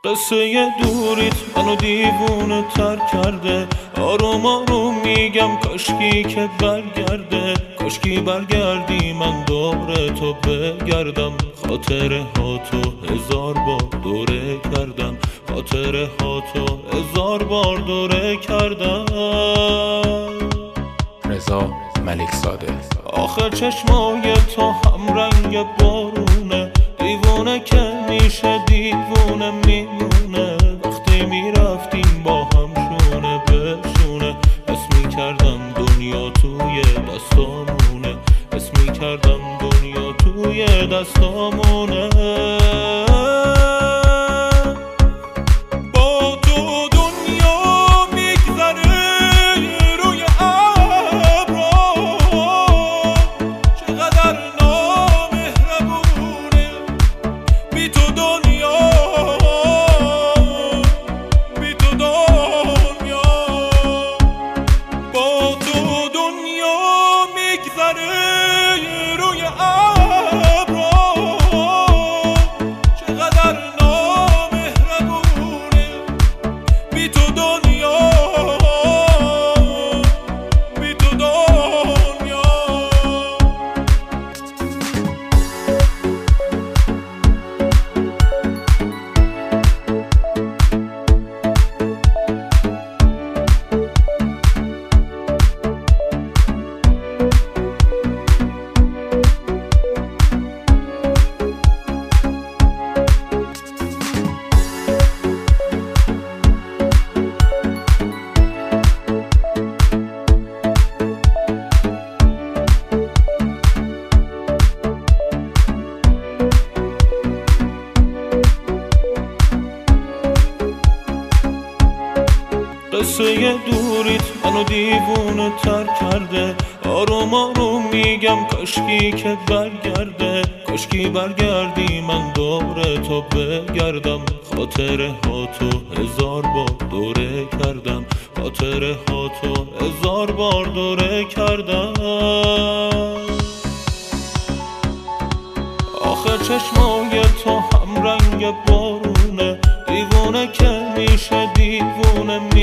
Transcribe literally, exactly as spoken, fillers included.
قصه دوریت منو دیوونه تر کرده. آروم آروم میگم کاشکی که برگرده، کاشکی برگردی من دور تو بگردم. خاطره ها تو هزار بار دوره کردم، خاطره ها تو هزار بار دوره کردم. رضا ملکزاده. آخه چشمای تو هم رنگ بارونه، دیوونه که میشه دیوونه میمونه. وقتی میرفتیم با هم شونه به شونه، حس میکردم دنیا توی دستامونه، حس میکردم دنیا توی دستامونه. قصه دوریت منو دیوونه تر کرده. آروم آروم میگم کاشکی که برگرده، کاشکی برگردی من دور تو بگردم. خاطره ها تو هزار بار دوره کردم، خاطره ها تو هزار بار دوره کردم. آخه چشمای تو هم رنگ بارونه، دیوونه که میشه دیوونه